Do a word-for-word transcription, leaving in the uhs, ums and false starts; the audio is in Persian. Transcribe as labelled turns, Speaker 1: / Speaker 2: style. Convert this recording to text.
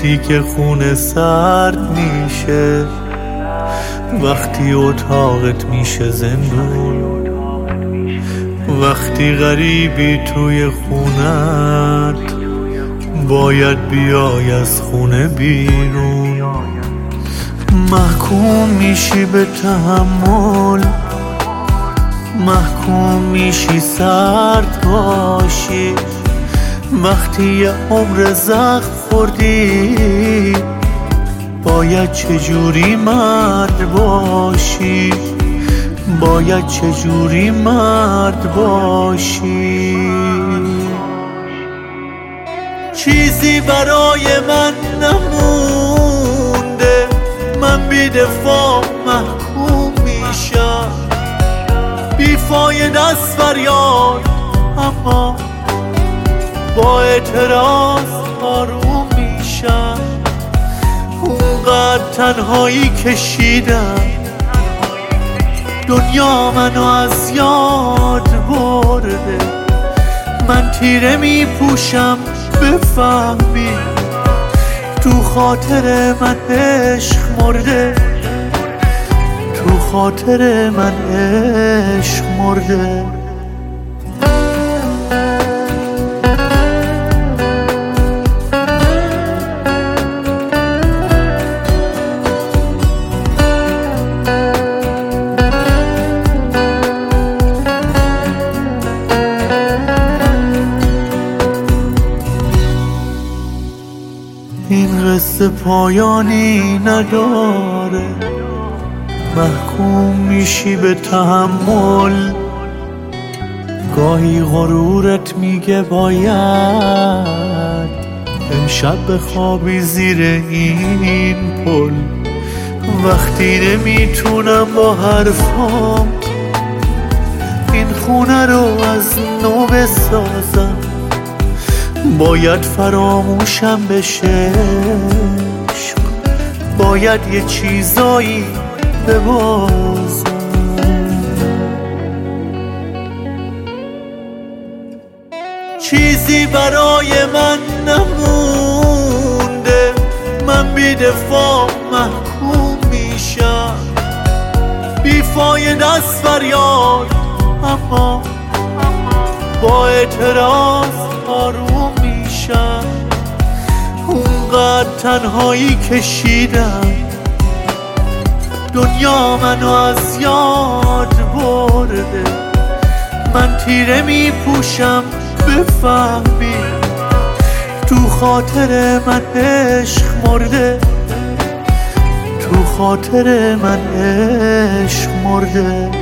Speaker 1: وقتی که خونه سرد میشه، وقتی اتاقت میشه زندون، وقتی غریبی توی خونت باید بیای از خونه بیرون. محکوم میشی به تحمل، محکوم میشی سرد باشی. وقتی یه عمر زخم خوردی باید چجوری مرد باشی، باید چجوری مرد باشی. چیزی برای من نمونده، من بی دفاع محکوم میشم، بی فایده است فریاد اما با اعتراض آروم میشم. اونقدر تنهایی کشیدم، دنیا منو از یاد برده. من تیره میپوشم بفهمی تو خاطر من عشق مرده، تو خاطر من عشق مرده. این قصه پایانی نداره، محکوم میشی به تحمل. گاهی غرورت میگه باید امشب بخوابی زیر این پل. وقتی نمیتونم با حرفام این خونه رو از نو بسازم، باید فراموشم بشه عشق، باید یه چیزایی ببازم. چیزی برای من نمونده، من بی دفاع محکوم میشم، بی فایده است فریاد اما با اعتراض آروم میشم. اونقدر تنهایی کشیدم، دنیا منو از یاد برده. من تیره میپوشم بفهمی تو خاطر من عشق مرده، تو خاطر من عشق مرده.